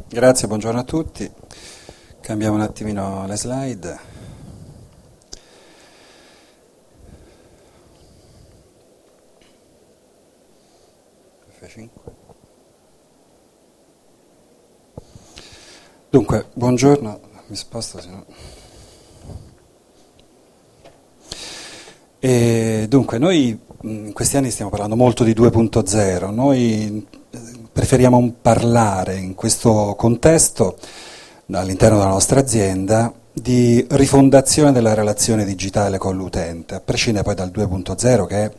Grazie, buongiorno a tutti. Cambiamo un attimino le slide. F5. Dunque, buongiorno, mi sposto se no. E dunque, noi in questi anni stiamo parlando molto di 2.0, noi preferiamo parlare in questo contesto, all'interno della nostra azienda, di rifondazione della relazione digitale con l'utente, a prescindere poi dal 2.0 che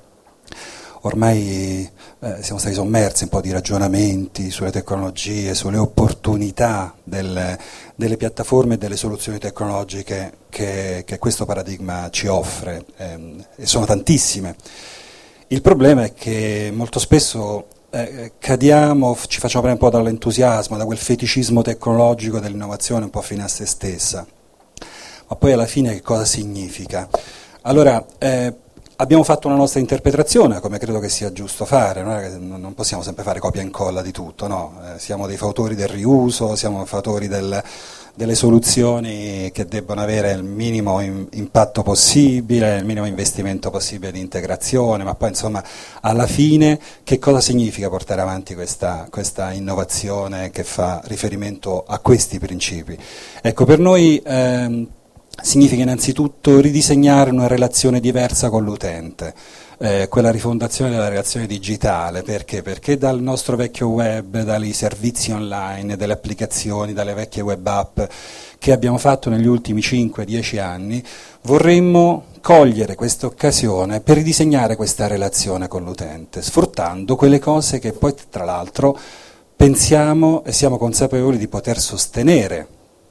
ormai siamo stati sommersi un po' di ragionamenti sulle tecnologie, sulle opportunità delle piattaforme e delle soluzioni tecnologiche che questo paradigma ci offre, e sono tantissime. Il problema è che molto spesso cadiamo, ci facciamo prendere un po' dall'entusiasmo, da quel feticismo tecnologico dell'innovazione un po' fine a se stessa. Ma poi alla fine che cosa significa? Allora, abbiamo fatto una nostra interpretazione, come credo che sia giusto fare, non possiamo sempre fare copia e incolla di tutto, no? Siamo dei fautori del riuso, siamo fautori delle soluzioni che debbono avere il minimo impatto possibile, il minimo investimento possibile di integrazione, ma poi insomma alla fine che cosa significa portare avanti questa innovazione che fa riferimento a questi principi? Ecco, per noi significa innanzitutto ridisegnare una relazione diversa con l'utente, quella rifondazione della relazione digitale. Perché? Perché dal nostro vecchio web, dai servizi online, dalle applicazioni, dalle vecchie web app che abbiamo fatto negli ultimi 5-10 anni, vorremmo cogliere questa occasione per ridisegnare questa relazione con l'utente, sfruttando quelle cose che poi tra l'altro pensiamo e siamo consapevoli di poter sostenere.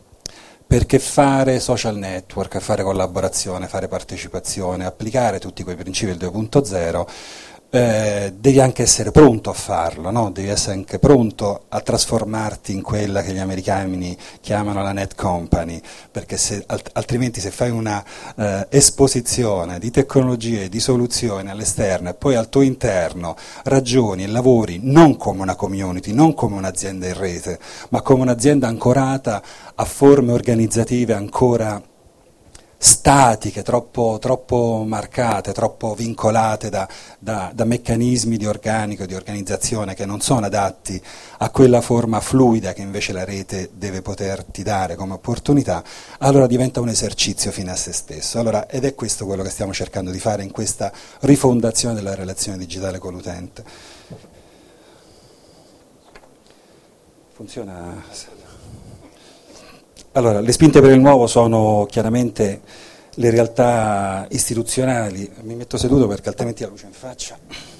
Perché fare social network, fare collaborazione, fare partecipazione, applicare tutti quei principi del 2.0, devi anche essere pronto a farlo, no? Devi essere anche pronto a trasformarti in quella che gli americani chiamano la net company, perché altrimenti se fai una esposizione di tecnologie, di soluzioni all'esterno e poi al tuo interno ragioni e lavori non come una community, non come un'azienda in rete, ma come un'azienda ancorata a forme organizzative ancora statiche, troppo marcate, troppo vincolate da meccanismi di organico, di organizzazione che non sono adatti a quella forma fluida che invece la rete deve poterti dare come opportunità, allora diventa un esercizio fine a se stesso. Allora, ed è questo quello che stiamo cercando di fare in questa rifondazione della relazione digitale con l'utente. Funziona? Allora, le spinte per il nuovo sono chiaramente le realtà istituzionali. Mi metto seduto perché altrimenti la luce in faccia.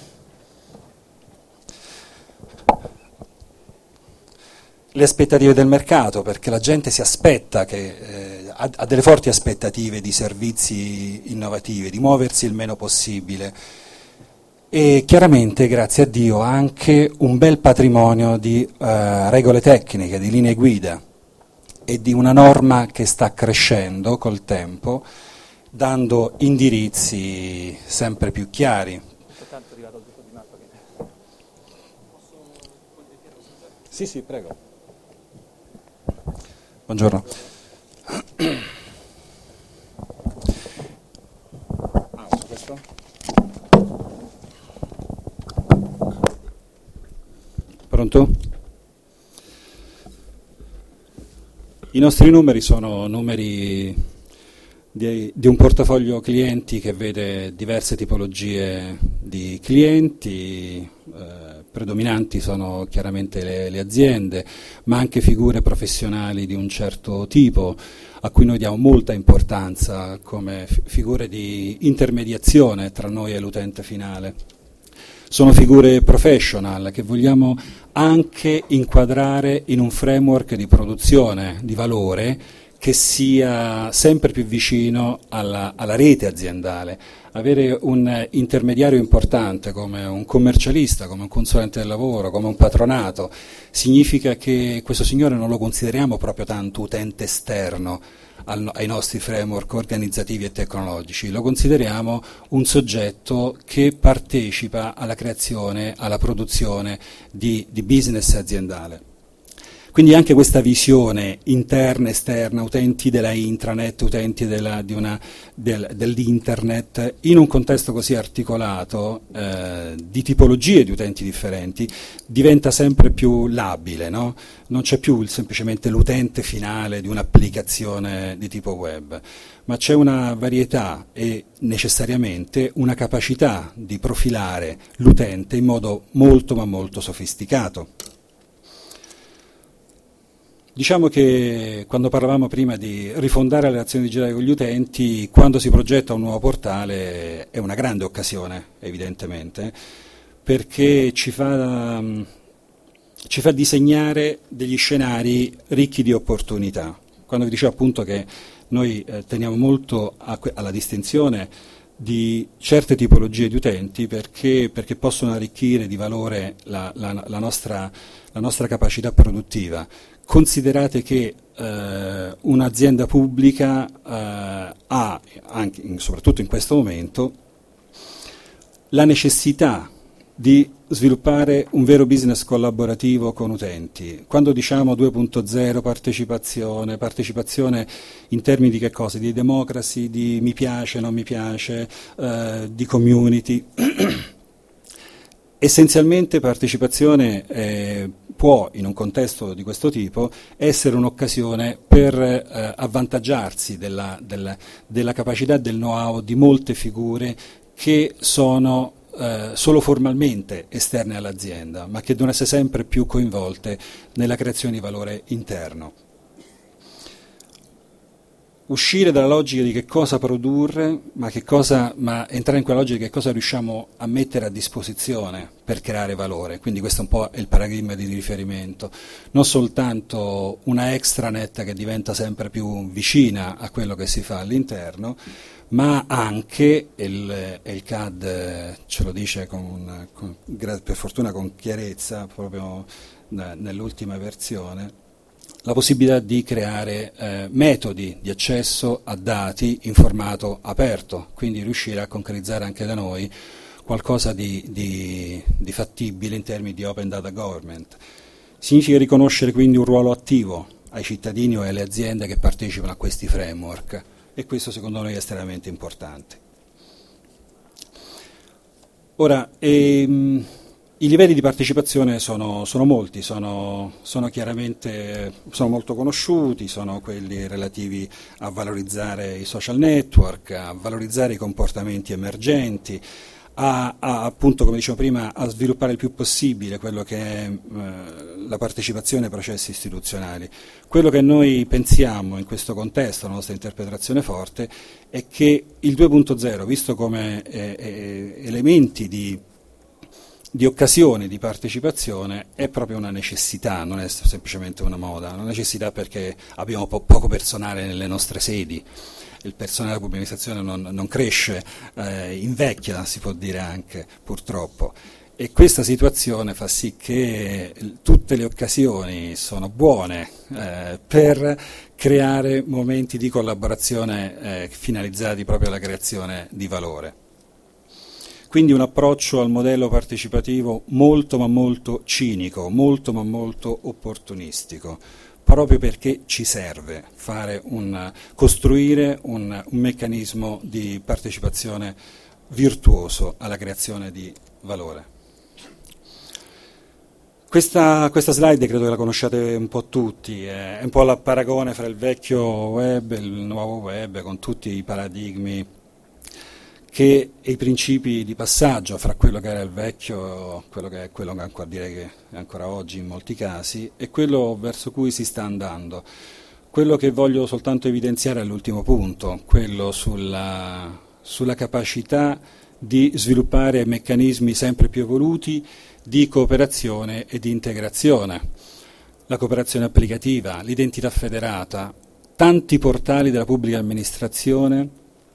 Le aspettative del mercato, perché la gente si aspetta, ha delle forti aspettative di servizi innovativi, di muoversi il meno possibile. E chiaramente, grazie a Dio, anche un bel patrimonio di regole tecniche, di linee guida e di una norma che sta crescendo col tempo, dando indirizzi sempre più chiari. Sì, prego. Buongiorno. Su questo? Pronto? I nostri numeri sono numeri di un portafoglio clienti che vede diverse tipologie di clienti, predominanti sono chiaramente le aziende, ma anche figure professionali di un certo tipo, a cui noi diamo molta importanza come figure di intermediazione tra noi e l'utente finale. Sono figure professional che vogliamo anche inquadrare in un framework di produzione di valore che sia sempre più vicino alla rete aziendale. Avere un intermediario importante come un commercialista, come un consulente del lavoro, come un patronato, significa che questo signore non lo consideriamo proprio tanto utente esterno ai nostri framework organizzativi e tecnologici, lo consideriamo un soggetto che partecipa alla creazione, alla produzione di business aziendale. Quindi anche questa visione interna, esterna, utenti della intranet, utenti dell'internet, in un contesto così articolato, di tipologie di utenti differenti, diventa sempre più labile, no? Non c'è più semplicemente l'utente finale di un'applicazione di tipo web, ma c'è una varietà e necessariamente una capacità di profilare l'utente in modo molto ma molto sofisticato. Diciamo che quando parlavamo prima di rifondare la relazione digitale con gli utenti, quando si progetta un nuovo portale è una grande occasione, evidentemente, perché ci fa disegnare degli scenari ricchi di opportunità. Quando vi dicevo appunto che noi teniamo molto alla distinzione di certe tipologie di utenti perché possono arricchire di valore la nostra capacità produttiva. Considerate che un'azienda pubblica ha, soprattutto in questo momento, la necessità di sviluppare un vero business collaborativo con utenti. Quando diciamo 2.0 partecipazione in termini di che cosa? Di democracy, di mi piace, non mi piace, di community. Essenzialmente partecipazione può, in un contesto di questo tipo, essere un'occasione per avvantaggiarsi della capacità del know-how di molte figure che sono solo formalmente esterne all'azienda, ma che devono essere sempre più coinvolte nella creazione di valore interno. Uscire dalla logica di che cosa produrre, ma entrare in quella logica di che cosa riusciamo a mettere a disposizione per creare valore. Quindi questo è un po' il paradigma di riferimento. Non soltanto una extranet che diventa sempre più vicina a quello che si fa all'interno, ma anche, il CAD ce lo dice per fortuna con chiarezza, proprio nell'ultima versione, la possibilità di creare metodi di accesso a dati in formato aperto, quindi riuscire a concretizzare anche da noi qualcosa di fattibile in termini di open data government. Significa riconoscere quindi un ruolo attivo ai cittadini o alle aziende che partecipano a questi framework e questo secondo noi è estremamente importante. Ora, i livelli di partecipazione sono molti, sono molto conosciuti, sono quelli relativi a valorizzare i social network, a valorizzare i comportamenti emergenti, appunto, come dicevo prima, a sviluppare il più possibile quello che è la partecipazione ai processi istituzionali. Quello che noi pensiamo in questo contesto, la nostra interpretazione forte, è che il 2.0, visto come elementi di occasione di partecipazione, è proprio una necessità, non è semplicemente una moda, una necessità perché abbiamo poco personale nelle nostre sedi, il personale della pubblica amministrazione non cresce, invecchia, si può dire anche, purtroppo. E questa situazione fa sì che tutte le occasioni sono buone per creare momenti di collaborazione finalizzati proprio alla creazione di valore. Quindi un approccio al modello partecipativo molto ma molto cinico, molto ma molto opportunistico, proprio perché ci serve costruire un meccanismo di partecipazione virtuoso alla creazione di valore. Questa slide credo che la conosciate un po' tutti, è un po' il paragone fra il vecchio web e il nuovo web, con tutti i paradigmi e i principi di passaggio fra quello che era il vecchio, quello che ancora direi che è ancora oggi in molti casi, e quello verso cui si sta andando. Quello che voglio soltanto evidenziare è l'ultimo punto, quello sulla capacità di sviluppare meccanismi sempre più evoluti di cooperazione e di integrazione. La cooperazione applicativa, l'identità federata, tanti portali della pubblica amministrazione,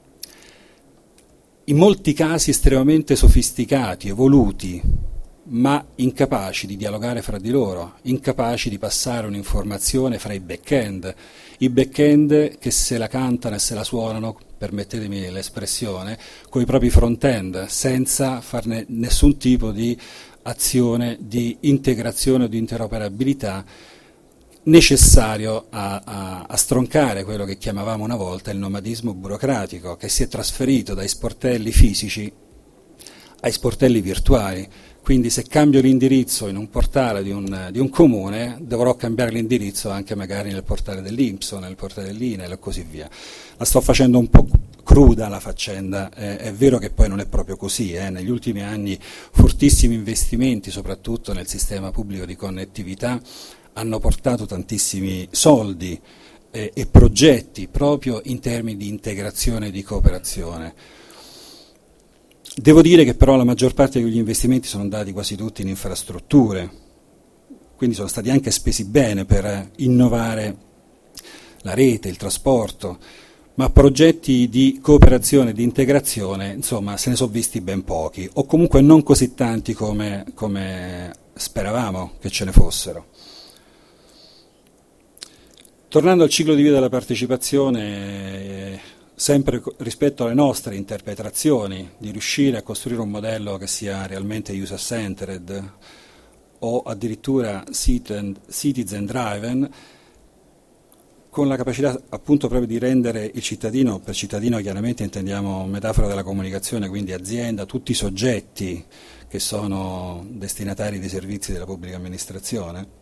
in molti casi estremamente sofisticati, evoluti, ma incapaci di dialogare fra di loro, incapaci di passare un'informazione fra i back-end che se la cantano e se la suonano, permettetemi l'espressione, con i propri front-end, senza farne nessun tipo di azione di integrazione o di interoperabilità necessario a stroncare quello che chiamavamo una volta il nomadismo burocratico, che si è trasferito dai sportelli fisici ai sportelli virtuali. Quindi se cambio l'indirizzo in un portale di un comune, dovrò cambiare l'indirizzo anche magari nel portale dell'INPS o nel portale dell'INEL e così via. La sto facendo un po' cruda la faccenda, è vero che poi non è proprio così, negli ultimi anni fortissimi investimenti, soprattutto nel sistema pubblico di connettività, hanno portato tantissimi soldi e progetti proprio in termini di integrazione e di cooperazione. Devo dire che però la maggior parte degli investimenti sono andati quasi tutti in infrastrutture, quindi sono stati anche spesi bene per innovare la rete, il trasporto, ma progetti di cooperazione e di integrazione, insomma, se ne sono visti ben pochi, o comunque non così tanti come speravamo che ce ne fossero. Tornando al ciclo di vita della partecipazione, sempre rispetto alle nostre interpretazioni, di riuscire a costruire un modello che sia realmente user-centered o addirittura citizen-driven, con la capacità appunto proprio di rendere il cittadino, per cittadino chiaramente intendiamo metafora della comunicazione, quindi azienda, tutti i soggetti che sono destinatari dei servizi della pubblica amministrazione,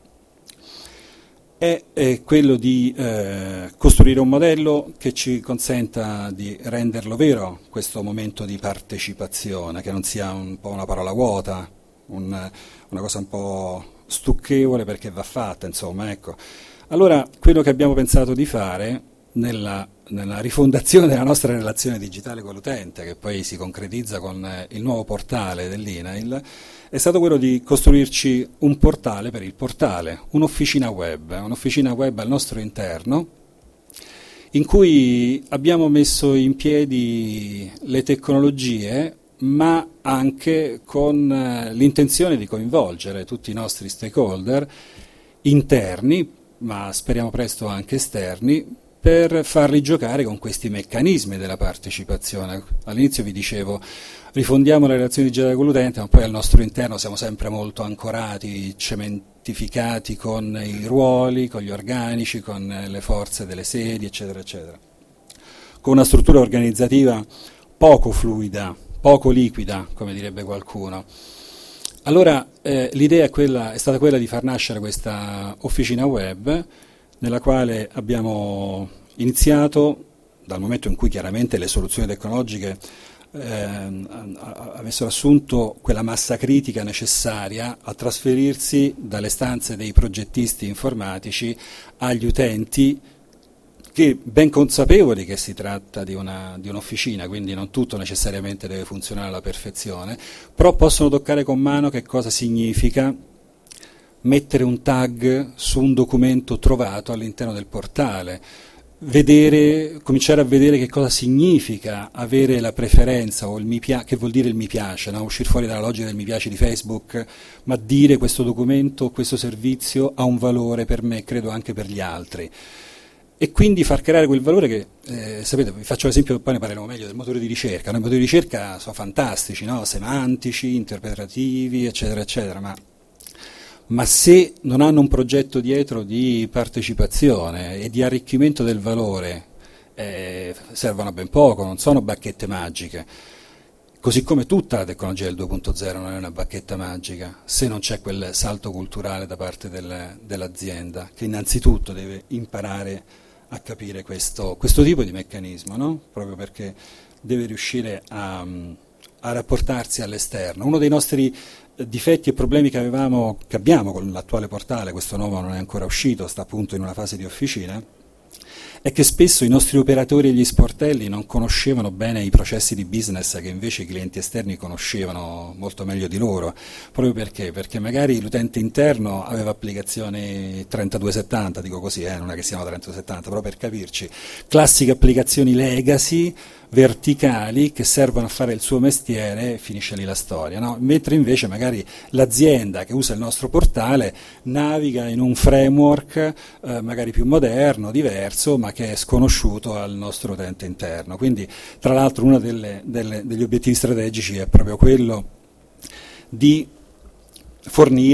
è quello di costruire un modello che ci consenta di renderlo vero questo momento di partecipazione, che non sia un po' una parola vuota, una cosa un po' stucchevole perché va fatta, insomma, ecco. Allora, quello che abbiamo pensato di fare nella rifondazione della nostra relazione digitale con l'utente, che poi si concretizza con il nuovo portale dell'INAIL, è stato quello di costruirci un portale per il portale, un'officina web al nostro interno, in cui abbiamo messo in piedi le tecnologie, ma anche con l'intenzione di coinvolgere tutti i nostri stakeholder interni, ma speriamo presto anche esterni, per farli giocare con questi meccanismi della partecipazione. All'inizio vi dicevo, rifondiamo la relazione digitale con l'utente, ma poi al nostro interno siamo sempre molto ancorati, cementificati con i ruoli, con gli organici, con le forze delle sedi, eccetera, eccetera. Con una struttura organizzativa poco fluida, poco liquida, come direbbe qualcuno. Allora l'idea è stata quella di far nascere questa officina web, nella quale abbiamo iniziato, dal momento in cui chiaramente le soluzioni tecnologiche avessero assunto quella massa critica necessaria a trasferirsi dalle stanze dei progettisti informatici agli utenti, che ben consapevoli che si tratta di un'officina, quindi non tutto necessariamente deve funzionare alla perfezione, però possono toccare con mano che cosa significa mettere un tag su un documento trovato all'interno del portale, cominciare a vedere che cosa significa avere la preferenza o che vuol dire il mi piace, no? Uscire fuori dalla logica del mi piace di Facebook, ma dire questo documento, questo servizio ha un valore per me, credo anche per gli altri. E quindi far creare quel valore che, sapete, vi faccio l'esempio, poi ne parleremo meglio, del motore di ricerca. I motori di ricerca sono fantastici, no? Semantici, interpretativi, eccetera, eccetera, ma se non hanno un progetto dietro di partecipazione e di arricchimento del valore, servono a ben poco, non sono bacchette magiche. Così come tutta la tecnologia del 2.0 non è una bacchetta magica, se non c'è quel salto culturale da parte dell'azienda, che innanzitutto deve imparare a capire questo tipo di meccanismo, no? Proprio perché deve riuscire a rapportarsi all'esterno. Uno dei nostri difetti e problemi che abbiamo con l'attuale portale, questo nuovo non è ancora uscito, sta appunto in una fase di officina, è che spesso i nostri operatori e gli sportelli non conoscevano bene i processi di business che invece i clienti esterni conoscevano molto meglio di loro. Proprio perché magari l'utente interno aveva applicazioni 3270, dico così, non è che siano 3270, però per capirci, classiche applicazioni legacy, verticali, che servono a fare il suo mestiere, e finisce lì la storia, no? Mentre invece magari l'azienda che usa il nostro portale naviga in un framework magari più moderno, diverso, ma che è sconosciuto al nostro utente interno. Quindi, tra l'altro, uno degli obiettivi strategici è proprio quello di fornire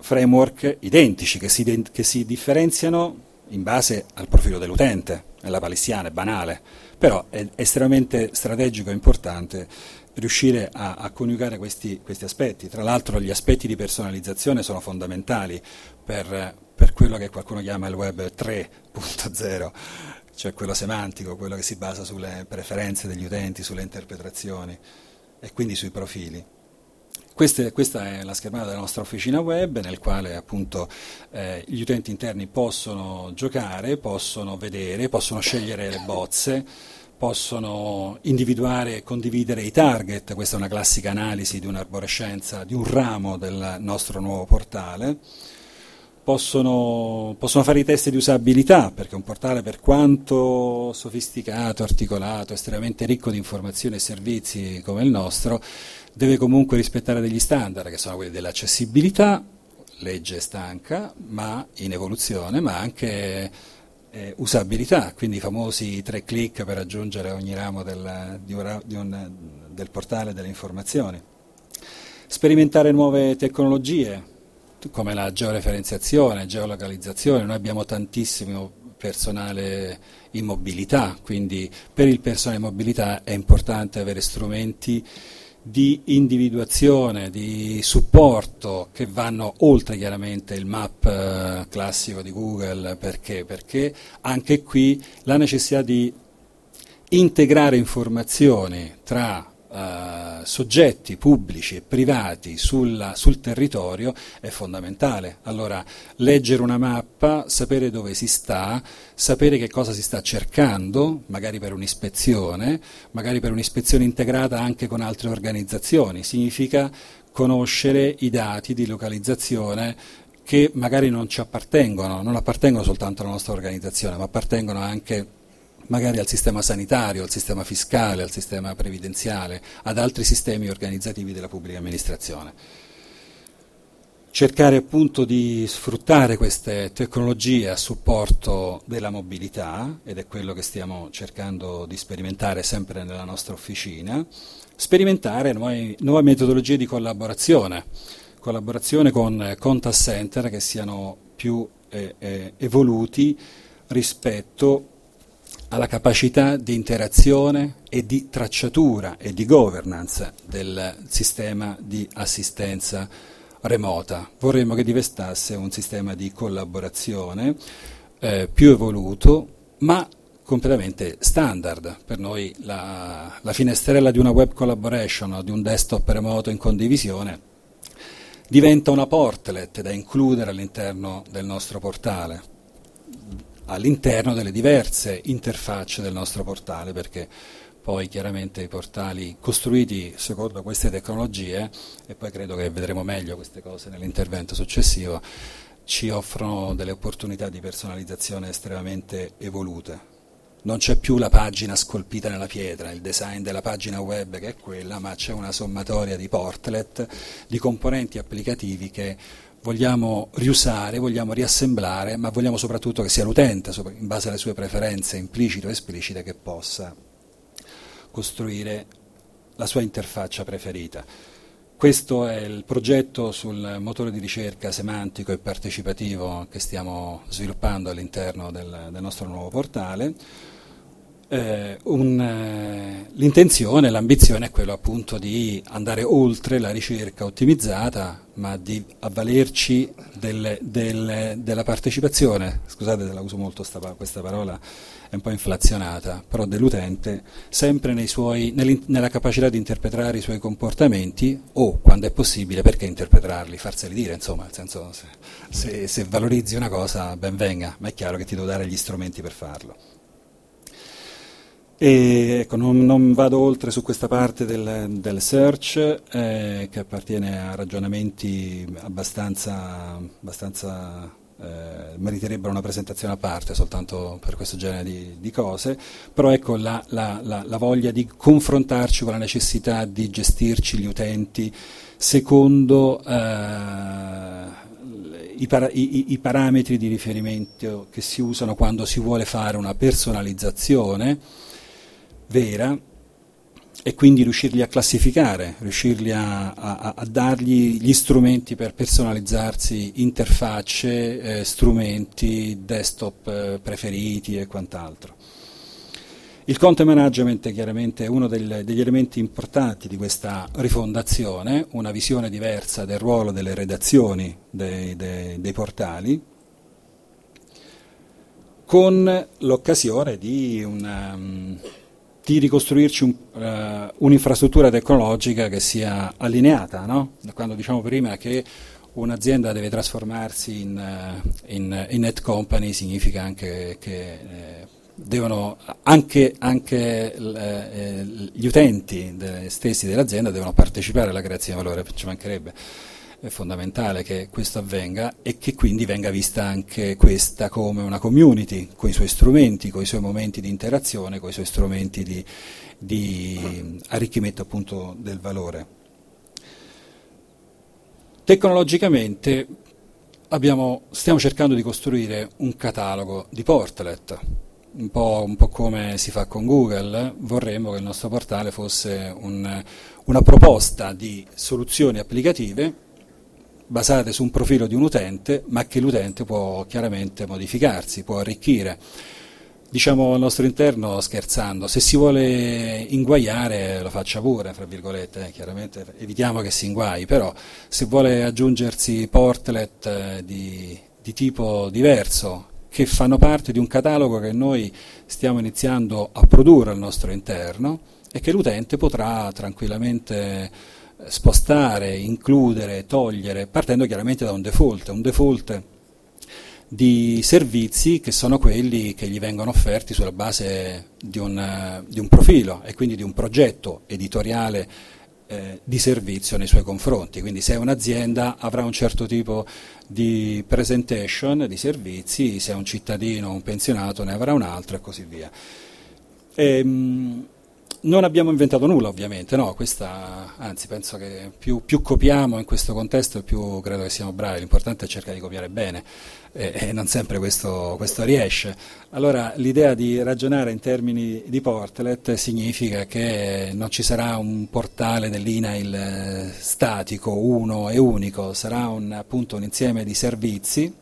framework identici che si differenziano in base al profilo dell'utente. È la palissiana, è banale, però è estremamente strategico e importante riuscire a coniugare questi aspetti. Tra l'altro gli aspetti di personalizzazione sono fondamentali per quello che qualcuno chiama il web 3.0, cioè quello semantico, quello che si basa sulle preferenze degli utenti, sulle interpretazioni e quindi sui profili. Questa è la schermata della nostra officina web, nel quale appunto gli utenti interni possono giocare, possono vedere, possono scegliere le bozze, possono individuare e condividere i target. Questa è una classica analisi di un'arborescenza, di un ramo del nostro nuovo portale. Possono fare i test di usabilità, perché un portale, per quanto sofisticato, articolato, estremamente ricco di informazioni e servizi come il nostro, deve comunque rispettare degli standard, che sono quelli dell'accessibilità, legge stanca, ma in evoluzione, ma anche usabilità, quindi i famosi 3 click per raggiungere ogni ramo del portale delle informazioni. Sperimentare nuove tecnologie, come la georeferenziazione, geolocalizzazione. Noi abbiamo tantissimo personale in mobilità, quindi per il personale in mobilità è importante avere strumenti di individuazione, di supporto che vanno oltre chiaramente il map classico di Google, perché anche qui la necessità di integrare informazioni tra soggetti pubblici e privati sul territorio è fondamentale. Allora, leggere una mappa, sapere dove si sta, sapere che cosa si sta cercando, magari per un'ispezione integrata anche con altre organizzazioni, significa conoscere i dati di localizzazione che magari non ci appartengono, non appartengono soltanto alla nostra organizzazione, ma appartengono anche magari al sistema sanitario, al sistema fiscale, al sistema previdenziale, ad altri sistemi organizzativi della pubblica amministrazione. Cercare appunto di sfruttare queste tecnologie a supporto della mobilità, ed è quello che stiamo cercando di sperimentare sempre nella nostra officina, sperimentare nuove metodologie di collaborazione con contact center che siano più evoluti rispetto alla capacità di interazione e di tracciatura e di governance del sistema di assistenza remota. Vorremmo che diventasse un sistema di collaborazione più evoluto, ma completamente standard. Per noi la finestrella di una web collaboration o di un desktop remoto in condivisione diventa una portlet da includere all'interno del nostro portale, all'interno delle diverse interfacce del nostro portale, perché poi chiaramente i portali costruiti secondo queste tecnologie, e poi credo che vedremo meglio queste cose nell'intervento successivo, ci offrono delle opportunità di personalizzazione estremamente evolute. Non c'è più la pagina scolpita nella pietra, il design della pagina web che è quella, ma c'è una sommatoria di portlet, di componenti applicativi che vogliamo riusare, vogliamo riassemblare, ma vogliamo soprattutto che sia l'utente, in base alle sue preferenze implicite o esplicite, che possa costruire la sua interfaccia preferita. Questo è il progetto sul motore di ricerca semantico e partecipativo che stiamo sviluppando all'interno del nostro nuovo portale. L'intenzione, l'ambizione è quello appunto di andare oltre la ricerca ottimizzata, ma di avvalerci della partecipazione, scusate se la uso molto questa parola, è un po' inflazionata, però dell'utente, sempre nella capacità di interpretare i suoi comportamenti, o quando è possibile, perché interpretarli, farseli dire, insomma, nel senso, se valorizzi una cosa ben venga, ma è chiaro che ti devo dare gli strumenti per farlo. E ecco, non vado oltre su questa parte del search che appartiene a ragionamenti abbastanza meriterebbero una presentazione a parte soltanto per questo genere di cose, però ecco la voglia di confrontarci con la necessità di gestirci gli utenti secondo i parametri di riferimento che si usano quando si vuole fare una personalizzazione vera, e quindi riuscirli a classificare, riuscirli a dargli gli strumenti per personalizzarsi, interfacce, strumenti, desktop preferiti e quant'altro. Il content management è chiaramente uno degli elementi importanti di questa rifondazione, una visione diversa del ruolo delle redazioni dei portali, con l'occasione di ricostruirci un'infrastruttura tecnologica che sia allineata, no? Quando diciamo prima che un'azienda deve trasformarsi in net company, significa anche che devono anche gli utenti stessi dell'azienda devono partecipare alla creazione di valore, ci mancherebbe. È fondamentale che questo avvenga e che quindi venga vista anche questa come una community, con i suoi strumenti, con i suoi momenti di interazione, con i suoi strumenti di arricchimento appunto del valore. Tecnologicamente stiamo cercando di costruire un catalogo di portlet, un po' come si fa con Google. Vorremmo che il nostro portale fosse una proposta di soluzioni applicative basate su un profilo di un utente, ma che l'utente può chiaramente modificarsi, può arricchire. Diciamo al nostro interno, scherzando, se si vuole inguaiare lo faccia pure, fra virgolette, chiaramente evitiamo che si inguai, però se vuole aggiungersi portlet di tipo diverso, che fanno parte di un catalogo che noi stiamo iniziando a produrre al nostro interno e che l'utente potrà tranquillamente spostare, includere, togliere, partendo chiaramente da un default di servizi che sono quelli che gli vengono offerti sulla base di un profilo e quindi di un progetto editoriale di servizio nei suoi confronti. Quindi se è un'azienda avrà un certo tipo di presentation di servizi, se è un cittadino o un pensionato ne avrà un altro e così via. Non abbiamo inventato nulla ovviamente, no, anzi penso che più copiamo in questo contesto più credo che siamo bravi, l'importante è cercare di copiare bene e non sempre questo riesce. Allora l'idea di ragionare in termini di portlet significa che non ci sarà un portale dell'INAIL statico, uno e unico, sarà appunto un insieme di servizi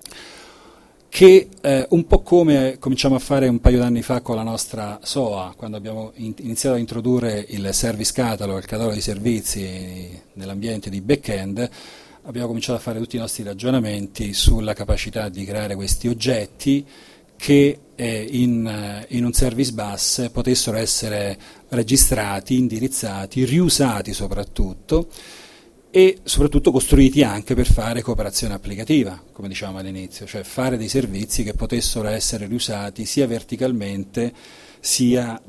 che un po' come cominciamo a fare un paio d'anni fa con la nostra SOA, quando abbiamo iniziato a introdurre il service catalog, il catalogo di servizi nell'ambiente di back-end, abbiamo cominciato a fare tutti i nostri ragionamenti sulla capacità di creare questi oggetti che in un service bus potessero essere registrati, indirizzati, riusati soprattutto, e soprattutto costruiti anche per fare cooperazione applicativa, come dicevamo all'inizio, cioè fare dei servizi che potessero essere riusati sia verticalmente sia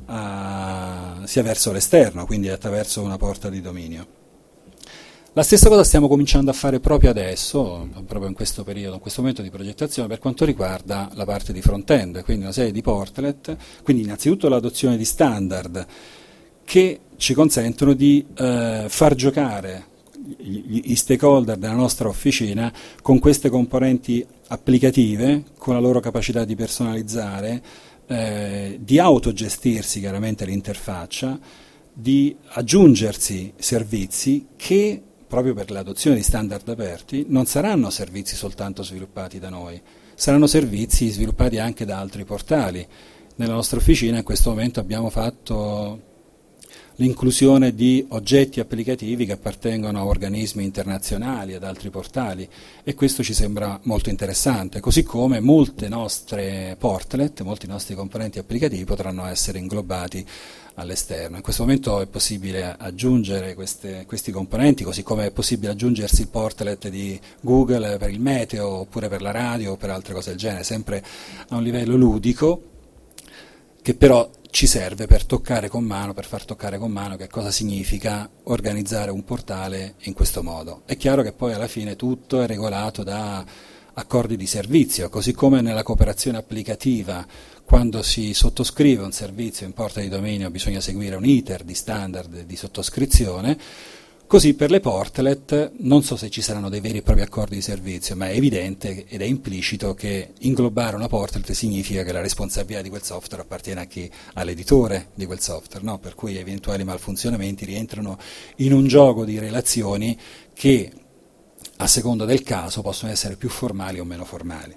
verso l'esterno, quindi attraverso una porta di dominio. La stessa cosa stiamo cominciando a fare proprio adesso, proprio in questo periodo, in questo momento di progettazione, per quanto riguarda la parte di front-end, quindi una serie di portlet, quindi innanzitutto l'adozione di standard che ci consentono di far giocare gli stakeholder della nostra officina con queste componenti applicative, con la loro capacità di personalizzare, di autogestirsi chiaramente l'interfaccia, di aggiungersi servizi che, proprio per l'adozione di standard aperti, non saranno servizi soltanto sviluppati da noi, saranno servizi sviluppati anche da altri portali. Nella nostra officina in questo momento abbiamo fatto l'inclusione di oggetti applicativi che appartengono a organismi internazionali, ad altri portali, e questo ci sembra molto interessante, così come molte nostre portlet, molti nostri componenti applicativi potranno essere inglobati all'esterno. In questo momento è possibile aggiungere questi componenti, così come è possibile aggiungersi il portlet di Google per il meteo, oppure per la radio o per altre cose del genere, sempre a un livello ludico, che però ci serve per toccare con mano, per far toccare con mano che cosa significa organizzare un portale in questo modo. È chiaro che poi alla fine tutto è regolato da accordi di servizio, così come nella cooperazione applicativa, quando si sottoscrive un servizio in porta di dominio bisogna seguire un iter di standard di sottoscrizione, Così per le portlet non so se ci saranno dei veri e propri accordi di servizio, ma è evidente ed è implicito che inglobare una portlet significa che la responsabilità di quel software appartiene a chi? All'editore di quel software, no? Per cui eventuali malfunzionamenti rientrano in un gioco di relazioni che a seconda del caso possono essere più formali o meno formali.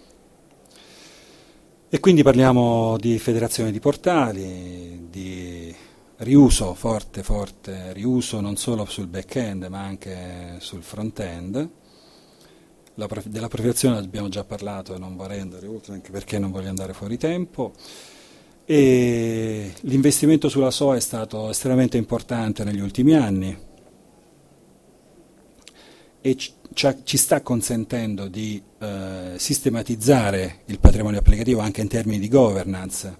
E quindi parliamo di federazione di portali, di riuso, forte riuso non solo sul back-end ma anche sul front-end. Della profilazione abbiamo già parlato e non vorrei andare oltre anche perché non voglio andare fuori tempo. E l'investimento sulla SOA è stato estremamente importante negli ultimi anni e ci sta consentendo di sistematizzare il patrimonio applicativo anche in termini di governance.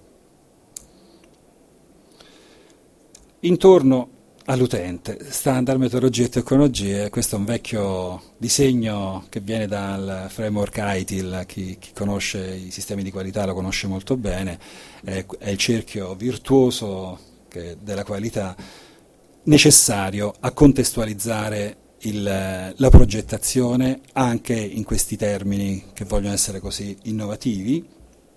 Intorno all'utente, standard, metodologie e tecnologie, questo è un vecchio disegno che viene dal framework ITIL, chi conosce i sistemi di qualità lo conosce molto bene, è il cerchio virtuoso della qualità necessario a contestualizzare la progettazione anche in questi termini che vogliono essere così innovativi.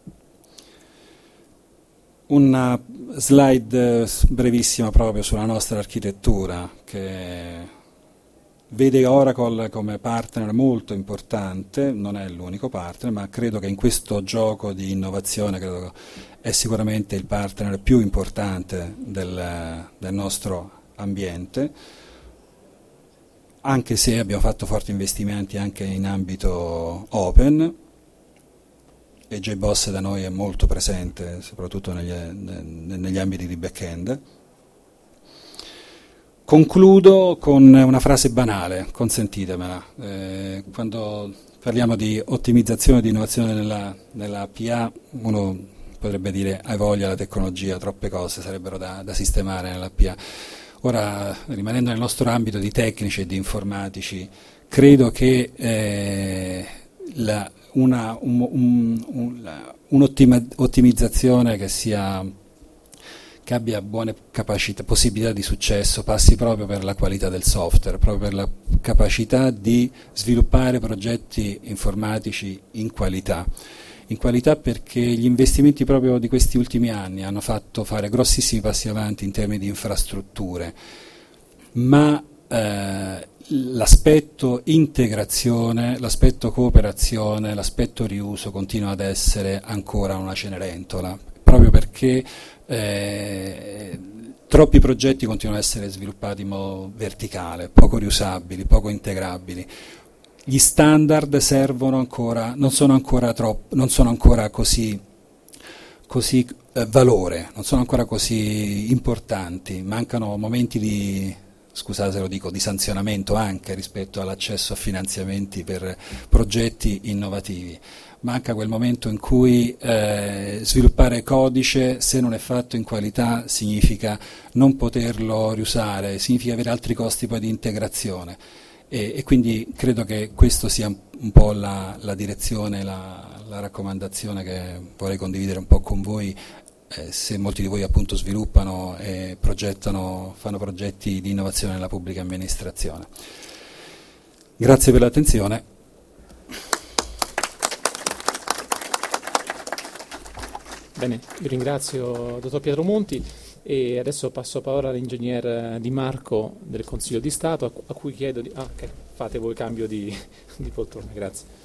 Una slide brevissima proprio sulla nostra architettura che vede Oracle come partner molto importante, non è l'unico partner, ma credo che in questo gioco di innovazione credo è sicuramente il partner più importante del nostro ambiente, anche se abbiamo fatto forti investimenti anche in ambito open. E JBoss da noi è molto presente, soprattutto negli ambiti di back-end. Concludo con una frase banale, consentitemela. Quando parliamo di ottimizzazione e di innovazione nella PA, uno potrebbe dire hai voglia la tecnologia, troppe cose sarebbero da sistemare nella PA. Ora, rimanendo nel nostro ambito di tecnici e di informatici, credo che un'ottimizzazione che abbia buone capacità, possibilità di successo, passi proprio per la qualità del software, proprio per la capacità di sviluppare progetti informatici in qualità perché gli investimenti proprio di questi ultimi anni hanno fatto fare grossissimi passi avanti in termini di infrastrutture, ma l'aspetto integrazione, l'aspetto cooperazione, l'aspetto riuso continua ad essere ancora una Cenerentola, proprio perché troppi progetti continuano ad essere sviluppati in modo verticale, poco riusabili, poco integrabili. Gli standard servono ancora, non sono ancora così valore, non sono ancora così importanti, mancano momenti di, scusate se lo dico, di sanzionamento anche rispetto all'accesso a finanziamenti per progetti innovativi. Manca quel momento in cui sviluppare codice, se non è fatto in qualità, significa non poterlo riusare, significa avere altri costi poi di integrazione. E quindi credo che questo sia un po' la direzione, la raccomandazione che vorrei condividere un po' con voi, se molti di voi appunto sviluppano e fanno progetti di innovazione nella pubblica amministrazione. Grazie per l'attenzione. Bene, io ringrazio il dottor Pietro Monti e adesso passo la parola all'ingegner Di Marco del Consiglio di Stato a cui chiedo di... fate voi cambio di poltrona, grazie.